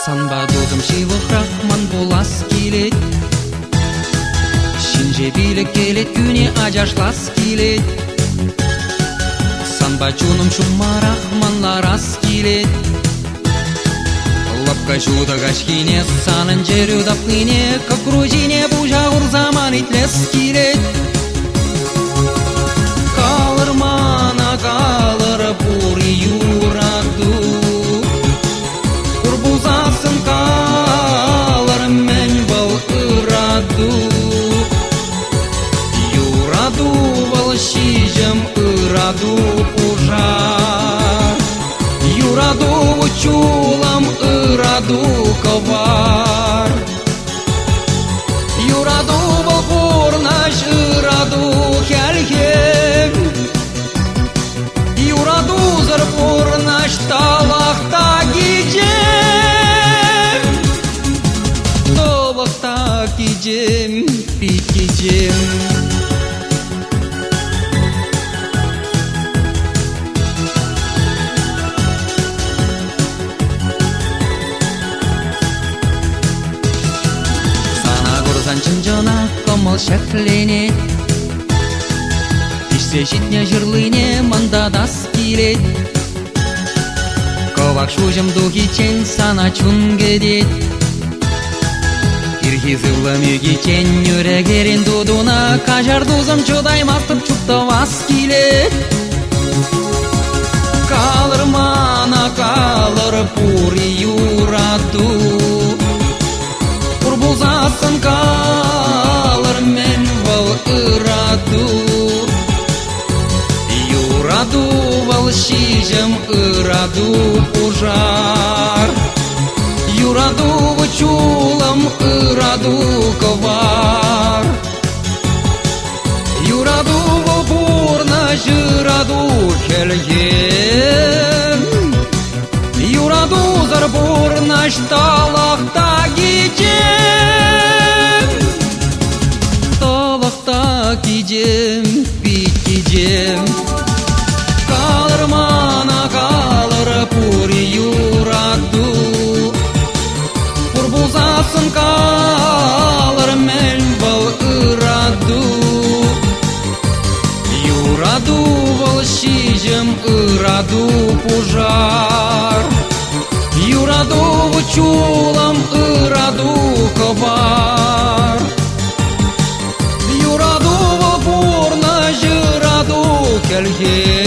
Санбадудым шилықрақ ман болас келет, шинже билік келет, күне ажашлас келет. Санбачуным шумарақ манларас келет, лапка жуда гашкине санын жеру дапкине, как грузине бужа урзаман итлес келет. Калыр мана калыр пури юраду, урбузасын калыр мен был ыраду. Юраду был шижем ыраду пужар, юраду чулам ыраду ковар. Юраду был порнаш ыраду хельхем, юраду зар порнаш талахта гиджем, талахта гиджем, пикиджем. Чынжона комыл шәкленет, ишсе житне жырлыне мандадас келет. Ковак шужым духичен сана чунгедет, ирхизылы мюгичен нүрегерин дудуна, кажар дузым чудаймастып чуптавас келет. Калыр мана калыр пури юраду, урбузасын калыр мен вал ыраду. Юраду вал шижем ыраду пужар, юраду чулам ыраду ковар. Юраду вал бурна жыраду хельгем, юраду зар бурна шталахта гиджем, талахта гиджем, пикиджем. Калыр мана калыр пури юраду, урбузасын калыр мен был ыраду. Юраду вал шижем ыраду пужар, юраду чулам ыраду ковар. Юраду вал бурна жыраду хельге,